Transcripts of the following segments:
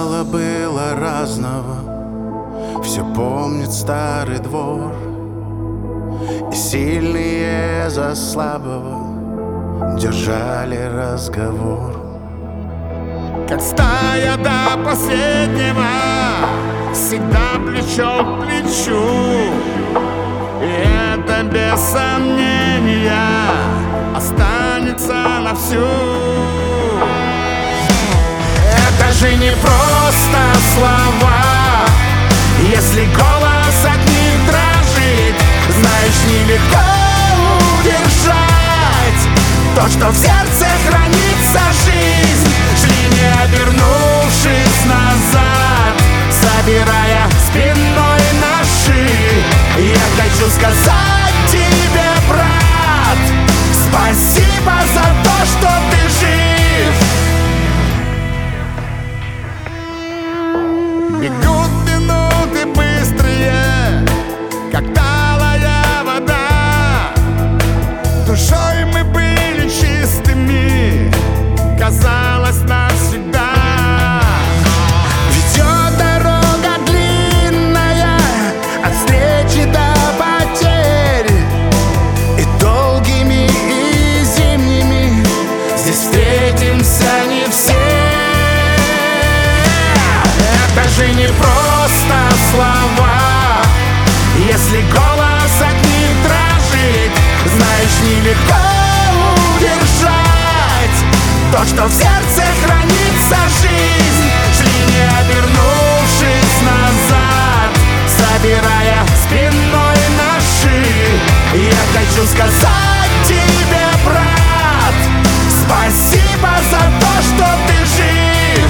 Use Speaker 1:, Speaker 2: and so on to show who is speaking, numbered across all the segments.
Speaker 1: мало было разного, все помнит старый двор. И сильные за слабого держали разговор.
Speaker 2: Как стая до последнего, всегда плечо к плечу. И это без сомнения останется на всю. Это же не просто слова, если голос от них дрожит. Знаешь, нелегко удержать то, что в сердце хранится жизнь. Шли, не обернувшись назад, собирая спиной наши. Я хочу сказать тебе, брат, спасибо за то, что ты жив. Бегут минуты быстрые, как талая вода. Душой мы были чистыми, казалось, навсегда. Ведет дорога длинная от встречи до потерь, и долгими, и зимними здесь встретимся не все. Это же не просто слова, если голос от них дрожит. Знаешь, нелегко удержать то, что в сердце хранится жизнь. Шли, не обернувшись назад, собирая спиной наши. Я хочу сказать тебе, брат, спасибо за то, что ты жив.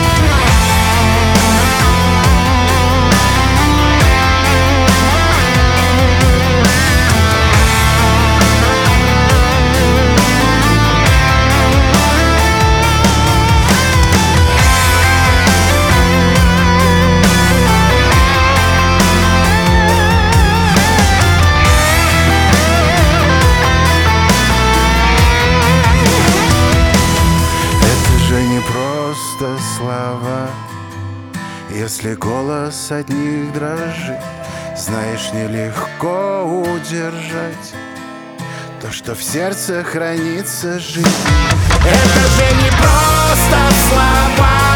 Speaker 1: Просто слова, если голос от них дрожит. Знаешь, нелегко удержать то, что в сердце хранится жизнь.
Speaker 2: Это же не просто слова,